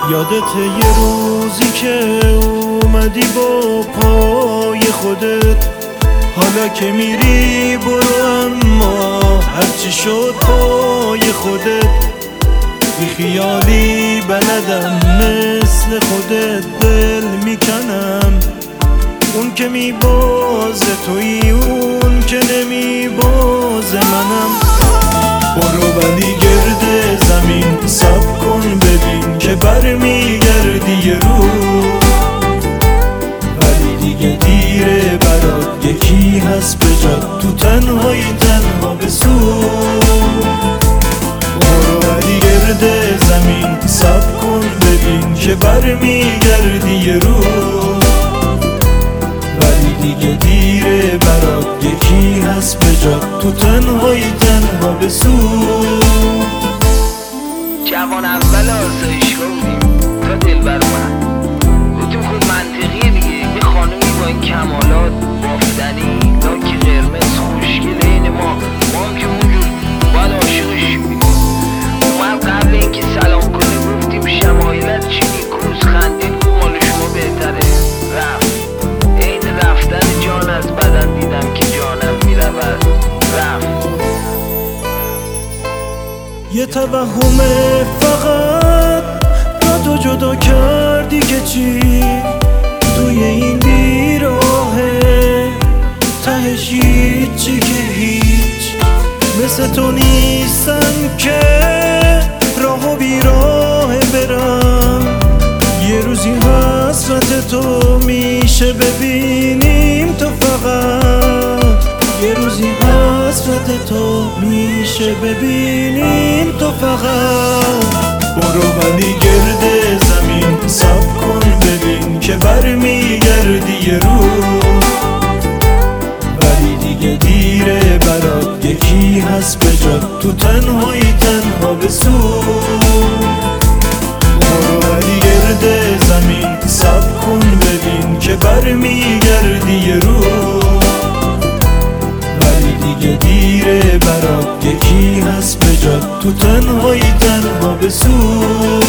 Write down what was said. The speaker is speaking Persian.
یادت یه روزی که اومدی با پای خودت، حالا که میری برو اما هرچی شد پای خودت. بی خیالی بلدم مثل خودت دل میکنم، اون که میبازه تویی اون که نمیبازه منم. برو ولی گرد زمین صبر کن ببین که برمیگردی یه روز، ولی دیگه دیره برات یکی هست به جات تو تنهایی تنها بسوز. برو ولی گرد زمین صبر کن ببین که برمیگردی یه روز، ولی دیگه دیره برات یکی هست به جات تو تنهایی تنها بسوز. جوان اول آسایشگاه بودیم تا دلبر اومد، گفتیم خود منطقیه دیگه، یه خانومی با این کمالات بافتنی، لاک قرمز خوشگل این ما هم که اونجور باید عاشقش شدیم. اومد قبل اینکه سلام کنه گفتیم شمایلت چی نیکوز، خندید گفت مال شما بهتره. رفت عین رفتن جان از بدن دیدم که جانم میرود. رفت یه توهمه فقط با تو جدا کردی که چی توی این بیراهه، تهش هیچی که هیچ مثل تو نیستم که راه و بیراه برم. یه روزی حسرت تو میشه ببینیم تو فقط، یه روزی حسرت تو میشه ببینیم تو فقط. برو ولی گرد زمین صبر کن ببین که برمیگردی یه روز، ولی دیگه دیره برات یکی هست به جات تو تنهایی تنها بسوز. برو ولی گرد زمین صبر کن ببین که برمیگردی یه روز، ولی دیگه دیره برات یکی هست به جات تو تنهایی تنها بسوز.